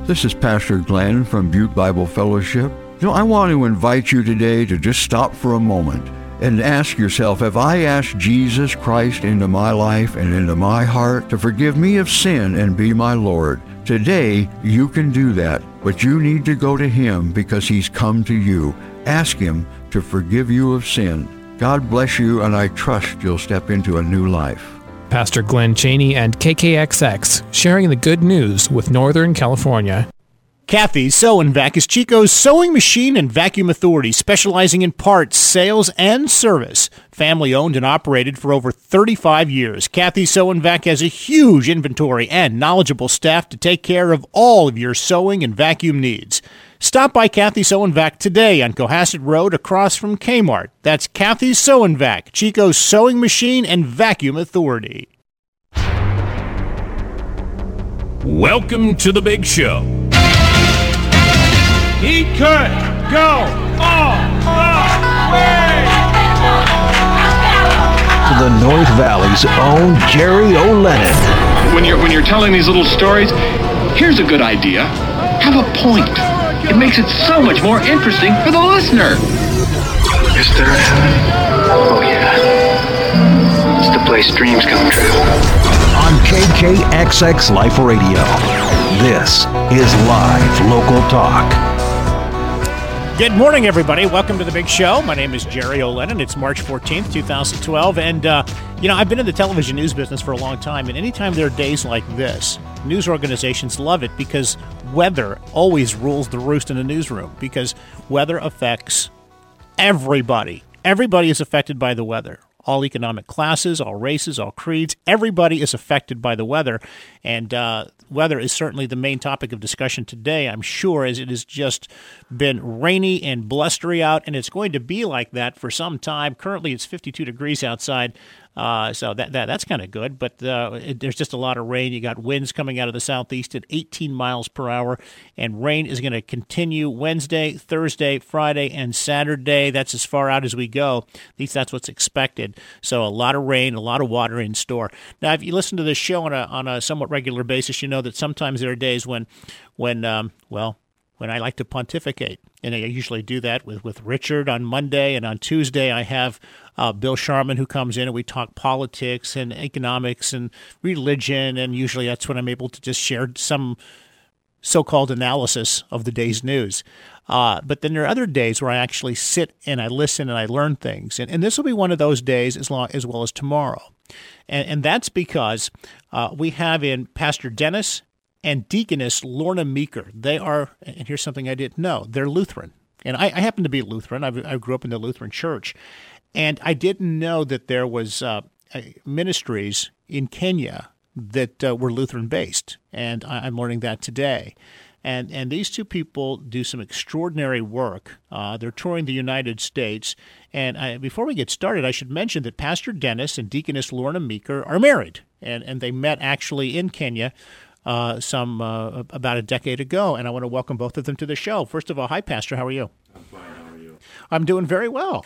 This is Pastor Glenn from Butte Bible Fellowship. I want to invite you today to just stop for a moment and ask yourself, have I asked Jesus Christ into my life and into my heart to forgive me of sin and be my Lord? Today, you can do that, but you need to go to Him because He's come to you. Ask Him to forgive you of sin. God bless you, and I trust you'll step into a new life. Pastor Glenn Cheney and KKXX sharing the good news with Northern California. Kathy Sew and Vac is Chico's sewing machine and vacuum authority, specializing in parts, sales, and service. Family owned and operated for over 35 years. Kathy Sew and Vac has a huge inventory and knowledgeable staff to take care of all of your sewing and vacuum needs. Stop by Kathy Sew and Vac today on Cohasset Road across from Kmart. That's Kathy Sew and Vac, Chico's sewing machine and vacuum authority. Welcome to the big show. He could go all the way. To the North Valley's own Jerry O'Lennon. When you're telling these little stories, here's a good idea. Have a point. It makes it so much more interesting for the listener. Is there a heaven? Oh yeah. It's the place dreams come true. On KKXX Life Radio. This is Live Local Talk. Good morning, everybody. Welcome to the big show. My name is Jerry O'Lennon. It's March 14th, 2012. And, I've been in the television news business for a long time. And anytime there are days like this, news organizations love it because weather always rules the roost in a newsroom because weather affects everybody. Everybody is affected by the weather. All economic classes, all races, all creeds, everybody is affected by the weather. And weather is certainly the main topic of discussion today, I'm sure, as it has just been rainy and blustery out, and it's going to be like that for some time. Currently, it's 52 degrees outside. So that's kind of good, but there's just a lot of rain. You got winds coming out of the southeast at 18 miles per hour, and rain is going to continue Wednesday, Thursday, Friday, and Saturday. That's as far out as we go. At least that's what's expected. So a lot of rain, a lot of water in store. Now, if you listen to this show on a somewhat regular basis, you know that sometimes there are days when I like to pontificate. And I usually do that with Richard on Monday, and on Tuesday I have Bill Sharman who comes in and we talk politics and economics and religion, and usually that's when I'm able to just share some so-called analysis of the day's news. But then there are other days where I actually sit and I listen and I learn things. And this will be one of those days as well as tomorrow. And that's because we have in Pastor Dennis and Deaconess Lorna Meeker. They are, and here's something I didn't know, they're Lutheran. And I happen to be Lutheran. I grew up in the Lutheran church. And I didn't know that there was ministries in Kenya that were Lutheran-based. And I'm learning that today. And these two people do some extraordinary work. They're touring the United States. And before we get started, I should mention that Pastor Dennis and Deaconess Lorna Meeker are married. And they met actually in Kenya about a decade ago, and I want to welcome both of them to the show. First of all, hi, Pastor. How are you? I'm fine. How are you? I'm doing very well.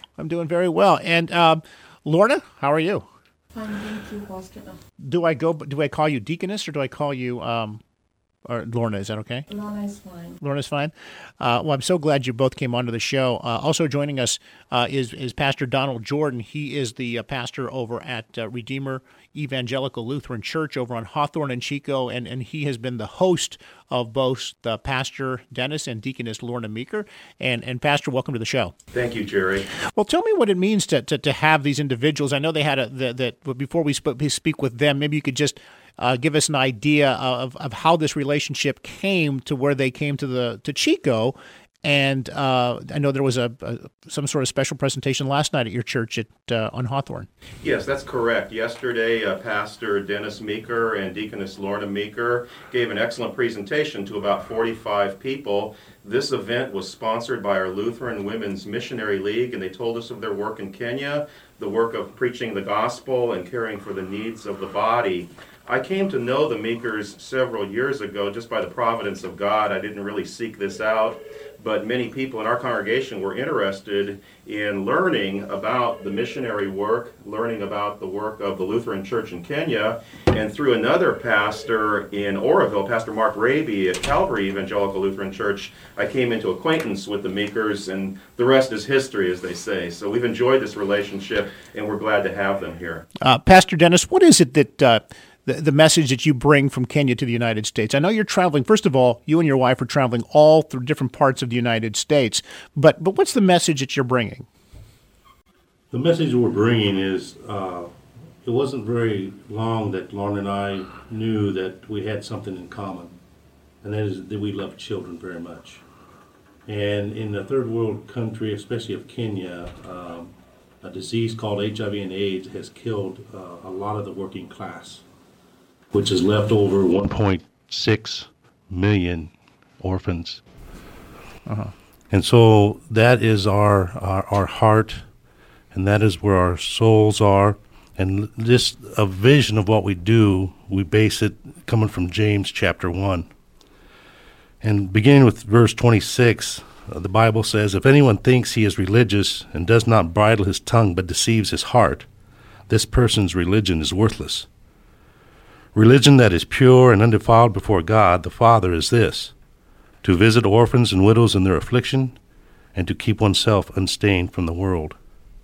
And Lorna, how are you? Fine, thank you, Pastor. Do I call you Deaconess or do I call you or Lorna? Is that okay? Lorna's fine. Lorna's fine. Well, I'm so glad you both came onto the show. Also joining us is Pastor Donald Jordan. He is the pastor over at Redeemer Evangelical Lutheran Church over on Hawthorne and Chico, and he has been the host of both the Pastor Dennis and Deaconess Lorna Meeker. And Pastor, welcome to the show. Thank you, Jerry. Well, tell me what it means to have these individuals. I know they had but before we speak with them, maybe you could just give us an idea of how this relationship came to where they came to Chico. And I know there was some sort of special presentation last night at your church on Hawthorne. Yes, that's correct. Yesterday, Pastor Dennis Meeker and Deaconess Lorna Meeker gave an excellent presentation to about 45 people. This event was sponsored by our Lutheran Women's Missionary League, and they told us of their work in Kenya, the work of preaching the gospel and caring for the needs of the body. I came to know the Meekers several years ago just by the providence of God. I didn't really seek this out, but many people in our congregation were interested in learning about the missionary work, learning about the work of the Lutheran Church in Kenya, and through another pastor in Oroville, Pastor Mark Raby at Calvary Evangelical Lutheran Church, I came into acquaintance with the Meekers, and the rest is history, as they say. So we've enjoyed this relationship, and we're glad to have them here. Pastor Dennis, what is it that the message that you bring from Kenya to the United States? I know you're traveling. First of all, you and your wife are traveling all through different parts of the United States. But what's the message that you're bringing? The message we're bringing is it wasn't very long that Lauren and I knew that we had something in common, and that is that we love children very much. And in a third world country, especially of Kenya, a disease called HIV and AIDS has killed a lot of the working class, which has left over 1.6 million orphans. And so that is our heart, and that is where our souls are. And just a vision of what we do, we base it coming from James chapter 1. And beginning with verse 26, the Bible says, "If anyone thinks he is religious and does not bridle his tongue but deceives his heart, this person's religion is worthless. Religion that is pure and undefiled before God the Father is this, to visit orphans and widows in their affliction, and to keep oneself unstained from the world."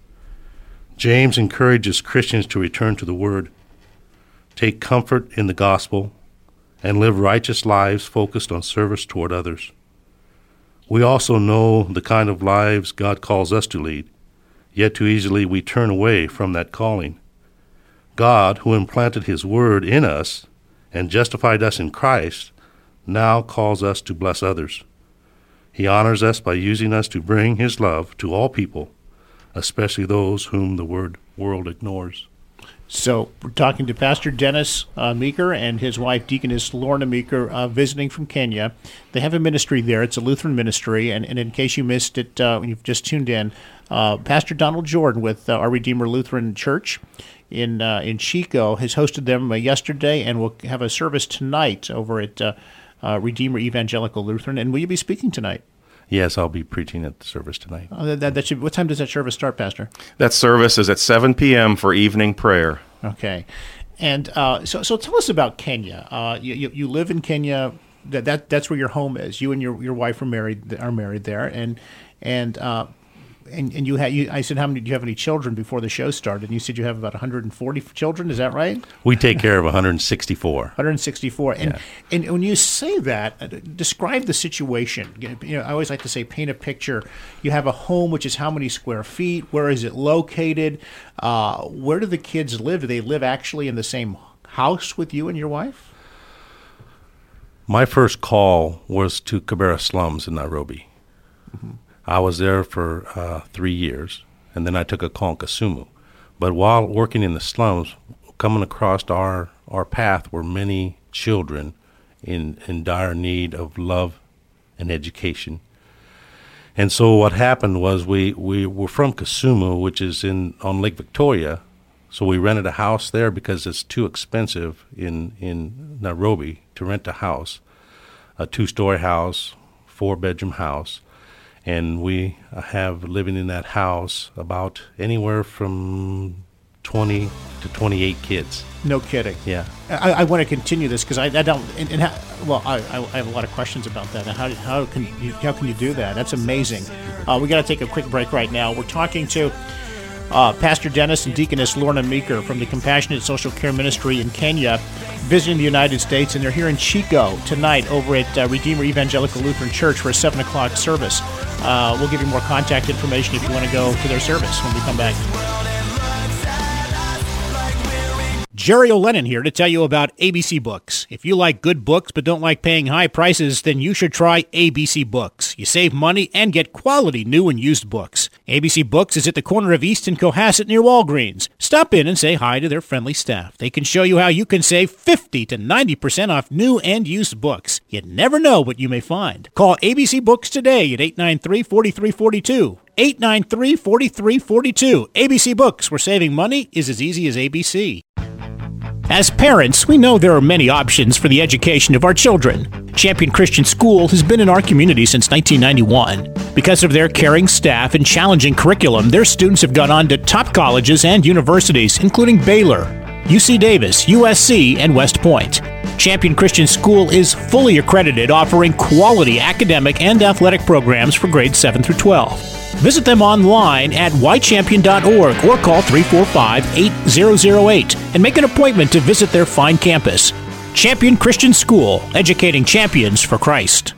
James encourages Christians to return to the Word, take comfort in the gospel, and live righteous lives focused on service toward others. We also know the kind of lives God calls us to lead, yet too easily we turn away from that calling. God, who implanted His Word in us and justified us in Christ, now calls us to bless others. He honors us by using us to bring His love to all people, especially those whom the world ignores. So we're talking to Pastor Dennis Meeker and his wife, Deaconess Lorna Meeker, visiting from Kenya. They have a ministry there. It's a Lutheran ministry. And in case you missed it when you've just tuned in, Pastor Donald Jordan with Our Redeemer Lutheran Church in Chico has hosted them yesterday, and will have a service tonight over at Redeemer Evangelical Lutheran. And will you be speaking tonight? Yes, I'll be preaching at the service tonight. What time does that service start, Pastor? That service is at 7 p.m. for evening prayer. Okay. And so tell us about Kenya. You live in Kenya. That's where your home is. You and your wife are married there, and you had. I said, how many do you have any children before the show started? And you said you have about 140 children. Is that right? We take care of 164. 164. And when you say that, describe the situation. I always like to say, paint a picture. You have a home, which is how many square feet? Where is it located? Where do the kids live? Do they live actually in the same house with you and your wife? My first call was to Kibera slums in Nairobi. Mm-hmm. I was there for 3 years, and then I took a call in Kisumu. But while working in the slums, coming across our path were many children in dire need of love and education. And so what happened was we were from Kisumu, which is on Lake Victoria, so we rented a house there because it's too expensive in Nairobi to rent a house, a 2-story house, 4-bedroom house. And we have living in that house about anywhere from 20 to 28 kids. No kidding. Yeah. I want to continue this because I don't. I have a lot of questions about that. How can you do that? That's amazing. We got to take a quick break right now. We're talking to Pastor Dennis and Deaconess Lorna Meeker from the Compassionate Social Care Ministry in Kenya, visiting the United States, and they're here in Chico tonight over at Redeemer Evangelical Lutheran Church for a 7 o'clock service. We'll give you more contact information if you want to go to their service when we come back. Jerry O'Lennon here to tell you about ABC Books. If you like good books but don't like paying high prices, then you should try ABC Books. You save money and get quality new and used books. ABC Books is at the corner of East and Cohasset near Walgreens. Stop in and say hi to their friendly staff. They can show you how you can save 50 to 90% off new and used books. You never know what you may find. Call ABC Books today at 893-4342. 893-4342. ABC Books, where saving money is as easy as ABC. As parents, we know there are many options for the education of our children. Champion Christian School has been in our community since 1991. Because of their caring staff and challenging curriculum, their students have gone on to top colleges and universities, including Baylor, UC Davis, USC, and West Point. Champion Christian School is fully accredited, offering quality academic and athletic programs for grades 7 through 12. Visit them online at ychampion.org or call 345-8008 and make an appointment to visit their fine campus. Champion Christian School, educating champions for Christ.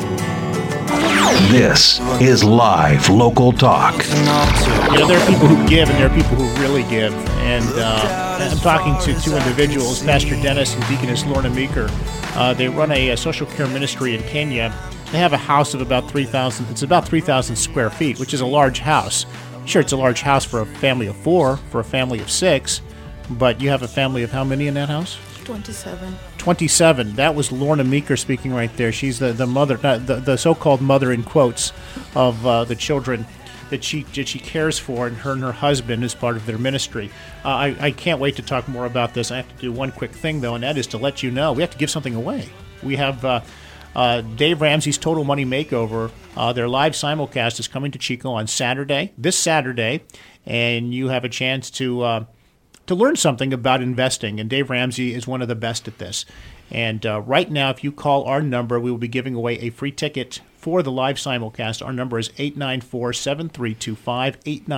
This is live local talk. There are people who give and there are people who really give. And I'm talking to two individuals, Pastor Dennis and Deaconess Lorna Meeker. They run a social care ministry in Kenya. They have a house of about 3,000. It's about 3,000 square feet, which is a large house. Sure, it's a large house for a family of 4, for a family of 6, but you have a family of how many in that house? 27. 27. That was Lorna Meeker speaking right there. She's the mother, the so-called mother in quotes, of the children that she cares for, and her husband is part of their ministry. I can't wait to talk more about this. I have to do one quick thing, though, and that is to let you know we have to give something away. We have Dave Ramsey's Total Money Makeover. Their live simulcast is coming to Chico on this Saturday, and you have a chance to learn something about investing. And Dave Ramsey is one of the best at this. And right now, if you call our number, we will be giving away a free ticket for the live simulcast. Our number is 894-7325,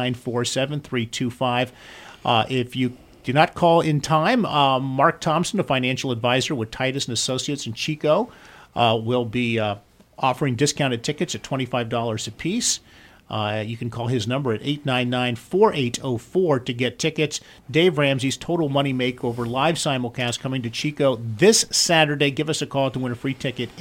894-7325. If you do not call in time, Mark Thompson, a financial advisor with Titus & Associates in Chico, will be offering discounted tickets at $25 a piece. You can call his number at 899-4804 to get tickets. Dave Ramsey's Total Money Makeover live simulcast coming to Chico this Saturday. Give us a call to win a free ticket,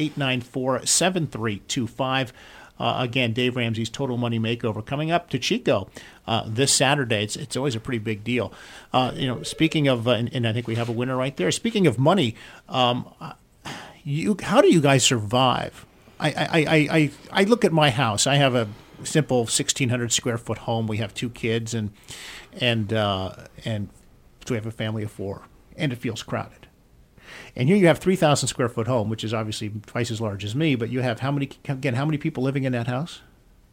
894-7325. Again, Dave Ramsey's Total Money Makeover coming up to Chico this Saturday. It's always a pretty big deal. Speaking of, and I think we have a winner right there. Speaking of money, how do you guys survive? I look at my house. I have a simple 1,600 square foot home. We have 2 kids, and so we have a family of 4, and it feels crowded. And here you have 3,000 square foot home, which is obviously twice as large as me. But you have how many people living in that house?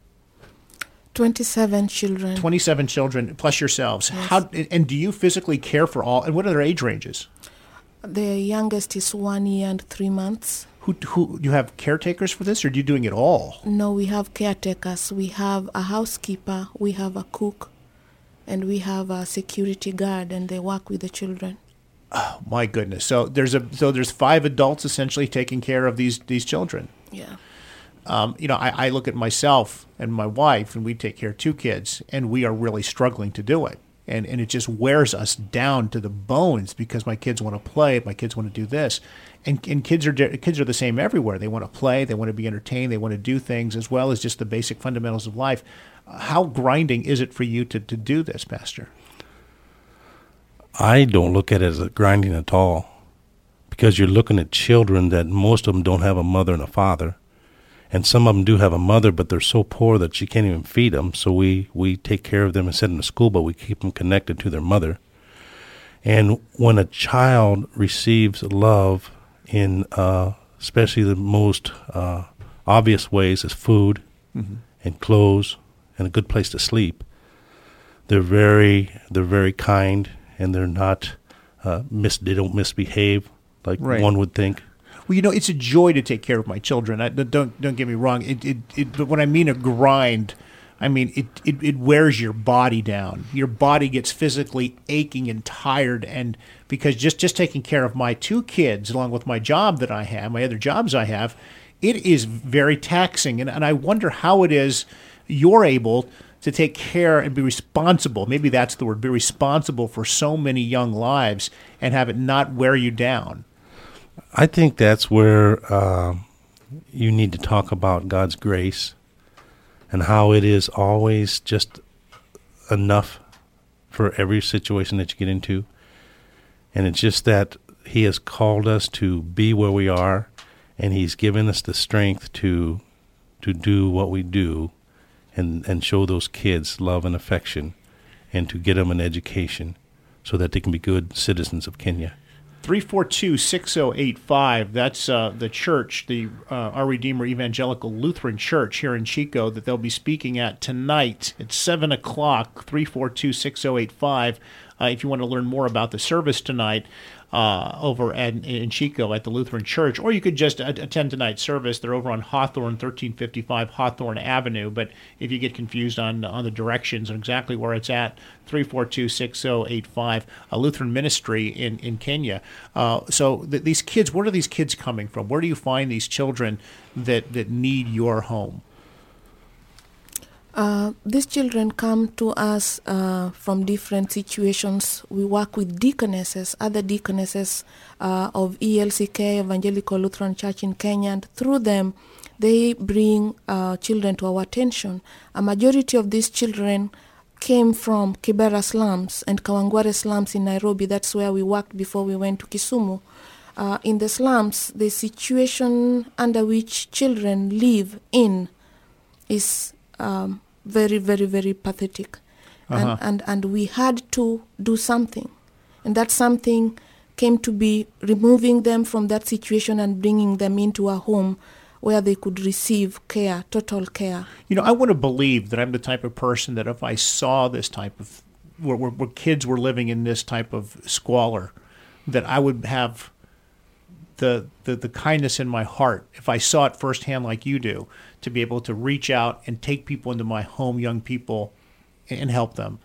27 children. 27 children plus yourselves. Yes. And do you physically care for all? And what are their age ranges? The youngest is 1 year and 3 months. Who you have caretakers for this, or are you doing it all? No, we have caretakers. We have a housekeeper, we have a cook, and we have a security guard, and they work with the children. Oh my goodness! So there's 5 adults essentially taking care of these children. Yeah. I look at myself and my wife, and we take care of 2 kids, and we are really struggling to do it. And it just wears us down to the bones because my kids want to play, my kids want to do this, and kids are the same everywhere. They want to play, they want to be entertained, they want to do things as well as just the basic fundamentals of life. How grinding is it for you to do this, Pastor? I don't look at it as a grinding at all, because you're looking at children that most of them don't have a mother and a father. And some of them do have a mother, but they're so poor that she can't even feed them. So we take care of them and send them to school, but we keep them connected to their mother. And when a child receives love in especially the most obvious ways is food and clothes and a good place to sleep, they're very kind, and they're not they don't misbehave like one would think. Well, it's a joy to take care of my children. Don't get me wrong. But when I mean a grind, I mean it wears your body down. Your body gets physically aching and tired, and because just taking care of my 2 kids, along with my job that I have, my other jobs I have, it is very taxing. And I wonder how it is you're able to take care and be responsible. Maybe that's the word. Be responsible for so many young lives and have it not wear you down. I think that's where you need to talk about God's grace and how it is always just enough for every situation that you get into. And it's just that He has called us to be where we are, and He's given us the strength to do what we do and show those kids love and affection, and to get them an education so that they can be good citizens of Kenya. 342-6085. That's the church, the Our Redeemer Evangelical Lutheran Church here in Chico that they'll be speaking at tonight at 7 o'clock, 342-6085. If you want to learn more about the service tonight over in Chico at the Lutheran Church, or you could just attend tonight's service. They're over on Hawthorne, 1355 Hawthorne Avenue. But if you get confused on the directions and exactly where it's at, 342-6085, a Lutheran ministry in Kenya. These kids, where are these kids coming from? Where do you find these children that need your home? These children come to us from different situations. We work with deaconesses, other deaconesses of ELCK, Evangelical Lutheran Church in Kenya, and through them, they bring children to our attention. A majority of these children came from Kibera slums and Kawangware slums in Nairobi. That's where we worked before we went to Kisumu. In the slums, the situation under which children live in is very, very, very pathetic. And we had to do something. And that something came to be removing them from that situation and bringing them into a home where they could receive care, total care. I want to believe that I'm the type of person that if I saw this type of, where kids were living in this type of squalor, that I would have the kindness in my heart, if I saw it firsthand like you do, to be able to reach out and take people into my home, young people, and help them.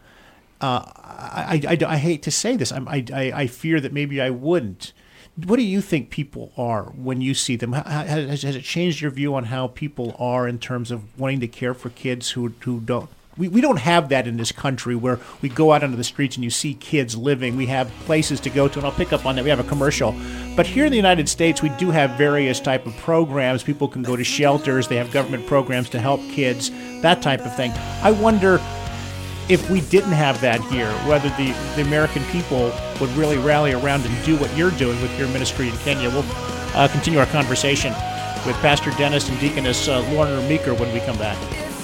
I hate to say this. I fear that maybe I wouldn't. What do you think people are when you see them? Has it changed your view on how people are in terms of wanting to care for kids who don't? We don't have that in this country where we go out onto the streets and you see kids living. We have places to go to, and I'll pick up on that. We have a commercial. But here in the United States, we do have various type of programs. People can go to shelters. They have government programs to help kids, that type of thing. I wonder if we didn't have that here, whether the American people would really rally around and do what you're doing with your ministry in Kenya. We'll continue our conversation with Pastor Dennis and Deaconess Lorna Meeker when we come back.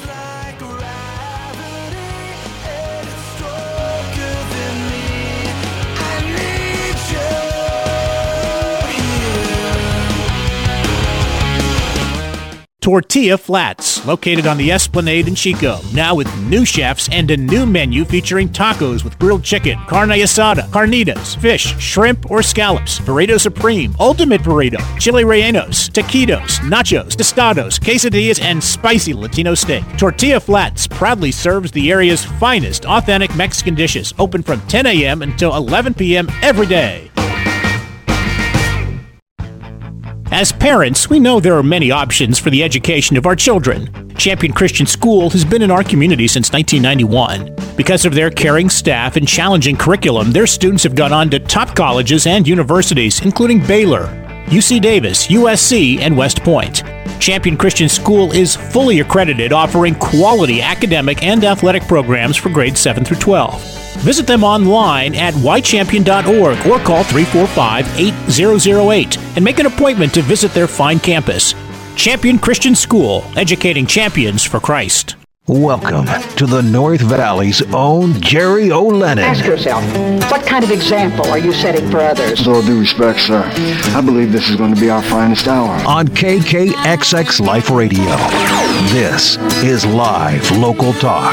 Tortilla Flats, located on the Esplanade in Chico, now with new chefs and a new menu featuring tacos with grilled chicken, carne asada, carnitas, fish, shrimp, or scallops, burrito supreme, ultimate burrito, chili rellenos, taquitos, nachos, tostados, quesadillas, and spicy Latino steak. Tortilla Flats proudly serves the area's finest authentic Mexican dishes, open from 10 a.m. until 11 p.m. every day. As parents, we know there are many options for the education of our children. Champion Christian School has been in our community since 1991. Because of their caring staff and challenging curriculum, their students have gone on to top colleges and universities, including Baylor, UC Davis, USC, and West Point. Champion Christian School is fully accredited, offering quality academic and athletic programs for grades 7 through 12. Visit them online at ychampion.org or call 345-8008 and make an appointment to visit their fine campus. Champion Christian School, educating champions for Christ. Welcome to the North Valley's own Jerry O'Lennon. Ask yourself, what kind of example are you setting for others? With all due respect, sir, I believe this is going to be our finest hour. On KKXX Life Radio, this is live local talk.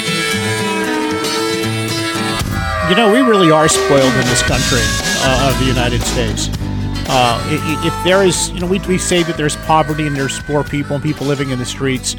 We really are spoiled in this country of the United States. If there is, we say that there's poverty and there's poor people and people living in the streets.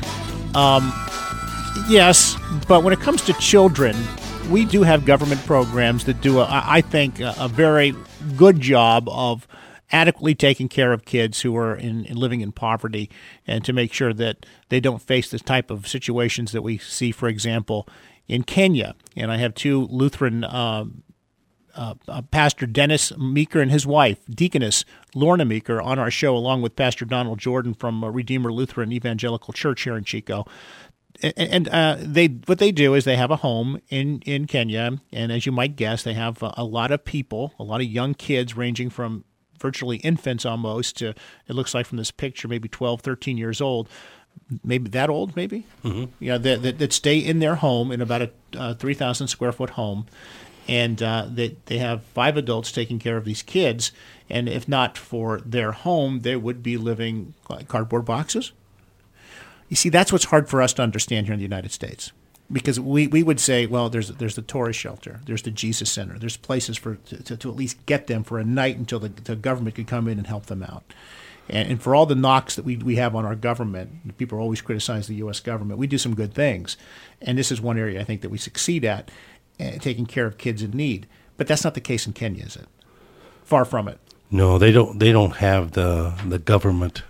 Yes, but when it comes to children, we do have government programs that do, I think, a very good job of adequately taking care of kids who are living in poverty and to make sure that they don't face the type of situations that we see, for example, in Kenya. And I have two Lutheran Pastor Dennis Meeker and his wife, Deaconess Lorna Meeker, on our show, along with Pastor Donald Jordan from Redeemer Lutheran Evangelical Church here in Chico. And what they do is they have a home in Kenya, and as you might guess, they have a lot of people, a lot of young kids ranging from virtually infants almost to, it looks like from this picture, maybe 12, 13 years old. Maybe that old, maybe? Mm-hmm. That stay in their home in about a 3,000 square foot home. And they have 5 adults taking care of these kids. And if not for their home, they would be living like cardboard boxes. You see, that's what's hard for us to understand here in the United States. Because we would say, well, there's the Torah shelter, there's the Jesus Center, there's places to at least get them for a night until the government could come in and help them out. And for all the knocks that we have on our government, people always criticize the U.S. government. We do some good things. And this is one area I think that we succeed at, taking care of kids in need. But that's not the case in Kenya, is it? Far from it. No, they don't have the government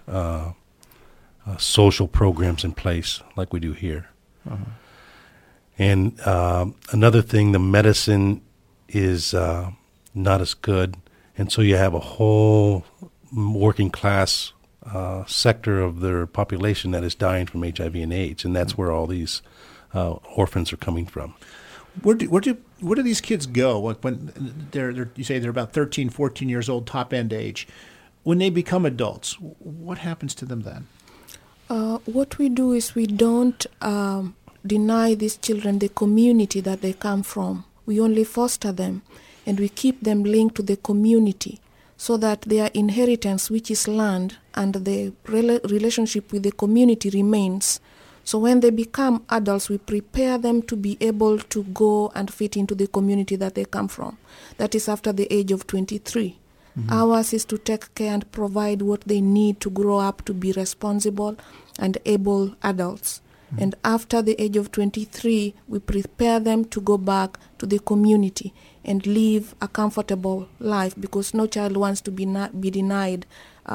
social programs in place like we do here. Uh-huh. And another thing, the medicine is not as good, and so you have a whole working class sector of their population that is dying from HIV and AIDS, and that's where all these orphans are coming from. Where do these kids go? Like when you say they're about 13, 14 years old, top end age. When they become adults, what happens to them then? What we do is we don't deny these children the community that they come from. We only foster them, and we keep them linked to the community so that their inheritance, which is land, and the relationship with the community remains. So when they become adults, we prepare them to be able to go and fit into the community that they come from. That is after the age of 23. Mm-hmm. Ours is to take care and provide what they need to grow up to be responsible and able adults. Mm-hmm. And after the age of 23, we prepare them to go back to the community and live a comfortable life, because no child wants to be denied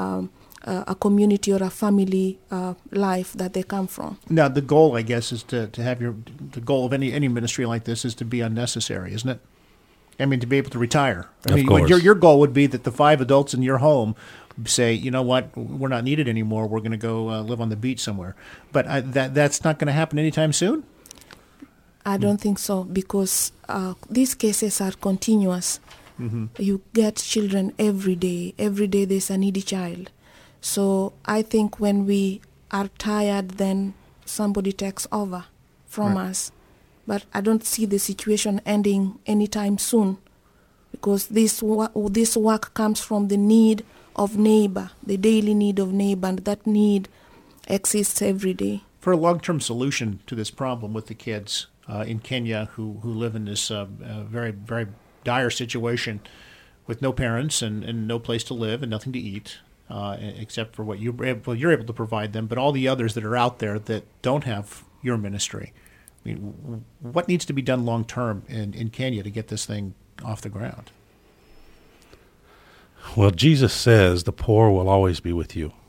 a community or a family life that they come from. Now, the goal, I guess, is to have the goal of any ministry like this is to be unnecessary, isn't it? I mean, to be able to retire. I mean, your goal would be that the 5 adults in your home say, you know what, we're not needed anymore. We're going to go live on the beach somewhere. But that's not going to happen anytime soon? I don't think so, because these cases are continuous. Mm-hmm. You get children every day. Every day there's a needy child. So I think when we are tired, then somebody takes over from us. But I don't see the situation ending anytime soon, because this work comes from the need of neighbor, the daily need of neighbor, and that need exists every day. For a long-term solution to this problem with the kids in Kenya who live in this very, very dire situation with no parents and no place to live and nothing to eat, except for what you're able to provide them, but all the others that are out there that don't have your ministry. I mean, what needs to be done long-term in Kenya to get this thing off the ground? Well, Jesus says the poor will always be with you.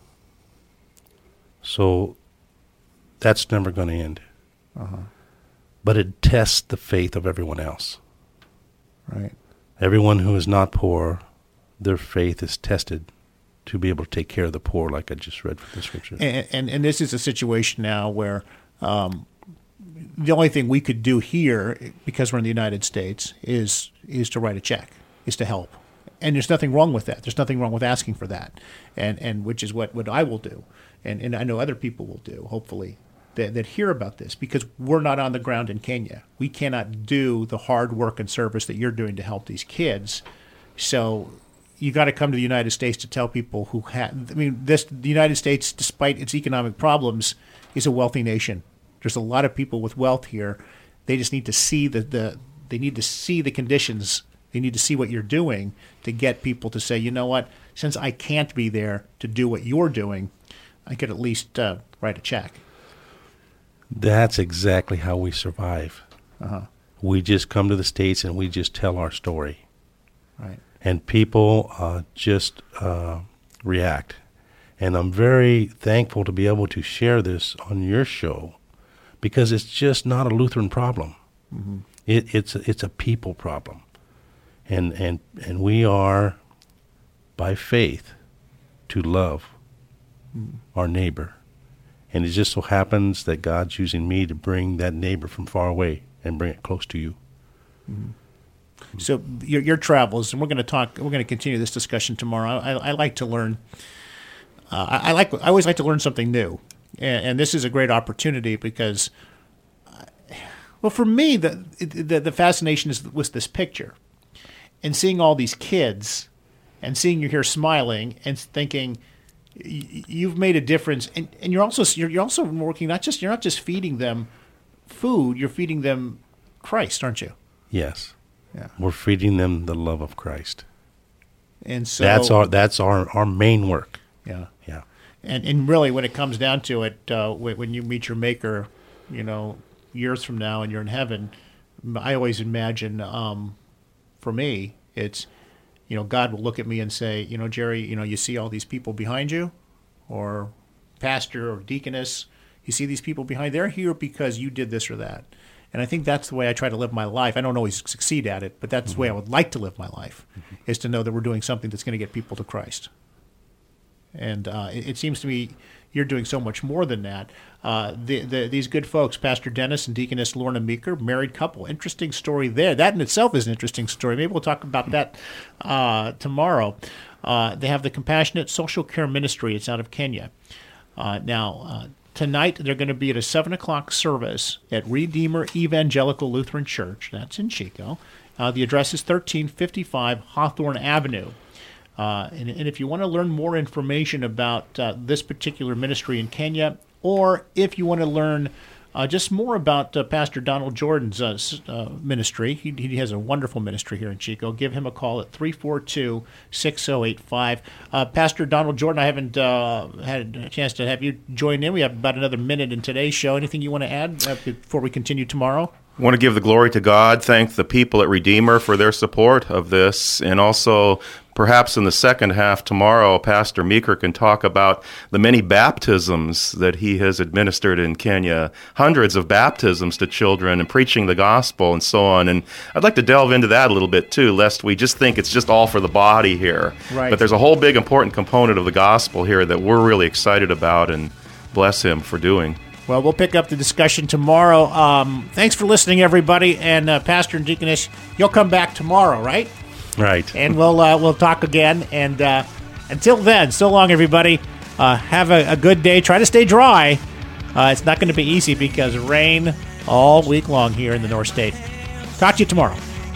So that's never going to end. Uh-huh. But it tests the faith of everyone else. Right. Everyone who is not poor, their faith is tested to be able to take care of the poor, like I just read from the scripture. And this is a situation now where the only thing we could do here, because we're in the United States, is to write a check, is to help. And there's nothing wrong with that. There's nothing wrong with asking for that, and which is what I will do, and I know other people will do, hopefully, that hear about this, because we're not on the ground in Kenya. We cannot do the hard work and service that you're doing to help these kids. So you got to come to the United States to tell people who have. I mean, the United States, despite its economic problems, is a wealthy nation. There's a lot of people with wealth here. They just need to see they need to see the conditions. They need to see what you're doing to get people to say, you know what, since I can't be there to do what you're doing, I could at least write a check. That's exactly how we survive. Uh-huh. We just come to the States and we just tell our story. Right. And people just react. And I'm very thankful to be able to share this on your show, because it's just not a Lutheran problem. Mm-hmm. It's a people problem. And we are, by faith, to love our neighbor. And it just so happens that God's using me to bring that neighbor from far away and bring it close to you. Mm-hmm. So your travels, and we're going to continue this discussion tomorrow. I like to learn. I always like to learn something new, and this is a great opportunity, because Well, for me, the fascination was this picture, and seeing all these kids, and seeing you here smiling, and thinking you've made a difference, and you're also working you're not just feeding them food, you're feeding them Christ, aren't you? Yes. Yeah. We're feeding them the love of Christ. And so that's our main work. Yeah. Yeah. And really, when it comes down to it, when you meet your Maker, years from now, and you're in heaven, I always imagine, for me, it's, God will look at me and say, Jerry, you see all these people behind you, or pastor or deaconess, you see these people behind, they're here because you did this or that. And I think that's the way I try to live my life. I don't always succeed at it, but that's the way I would like to live my life, is to know that we're doing something that's going to get people to Christ. And it seems to me you're doing so much more than that. These good folks, Pastor Dennis and Deaconess Lorna Meeker, married couple. Interesting story there. That in itself is an interesting story. Maybe we'll talk about that tomorrow. They have the Compassionate Social Care Ministry. It's out of Kenya. Tonight, they're going to be at a 7 o'clock service at Redeemer Evangelical Lutheran Church. That's in Chico. The address is 1355 Hawthorne Avenue. And if you want to learn more information about this particular ministry in Kenya, or if you want to learn just more about Pastor Donald Jordan's ministry, he has a wonderful ministry here in Chico, give him a call at 342-6085. Pastor Donald Jordan, I haven't had a chance to have you join in. We have about another minute in today's show. Anything you want to add before we continue tomorrow? I want to give the glory to God, thank the people at Redeemer for their support of this, and also perhaps in the second half tomorrow, Pastor Meeker can talk about the many baptisms that he has administered in Kenya, hundreds of baptisms to children and preaching the gospel and so on. And I'd like to delve into that a little bit too, lest we just think it's just all for the body here. Right. But there's a whole big important component of the gospel here that we're really excited about, and bless him for doing. Well, we'll pick up the discussion tomorrow. Thanks for listening, everybody. And Pastor and Deaconess, you'll come back tomorrow, right? Right. And we'll talk again. And until then, so long, everybody. Have a good day. Try to stay dry. It's not going to be easy because rain all week long here in the North State. Talk to you tomorrow.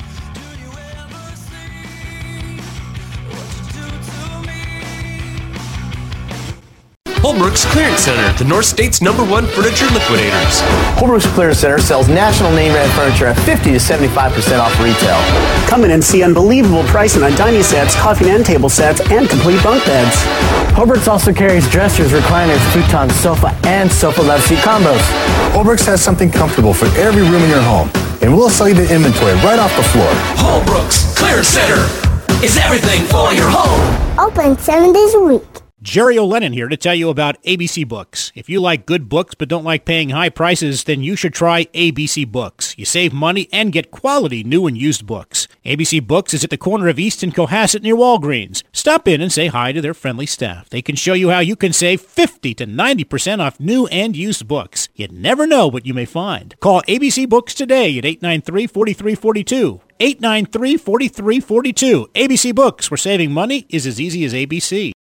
Holbrook's Clearance Center, the North State's #1 furniture liquidators. Holbrook's Clearance Center sells national name brand furniture at 50 to 75% off retail. Come in and see unbelievable pricing on dining sets, coffee and end table sets, and complete bunk beds. Holbrook's also carries dressers, recliners, futons, sofa, and sofa love seat combos. Holbrook's has something comfortable for every room in your home, and we'll sell you the inventory right off the floor. Holbrook's Clearance Center is everything for your home. Open 7 days a week. Jerry O'Lennon here to tell you about ABC Books. If you like good books but don't like paying high prices, then you should try ABC Books. You save money and get quality new and used books. ABC Books is at the corner of East and Cohasset near Walgreens. Stop in and say hi to their friendly staff. They can show you how you can save 50 to 90% off new and used books. You'd never know what you may find. Call ABC Books today at 893-4342. 893-4342. ABC Books, where saving money is as easy as ABC.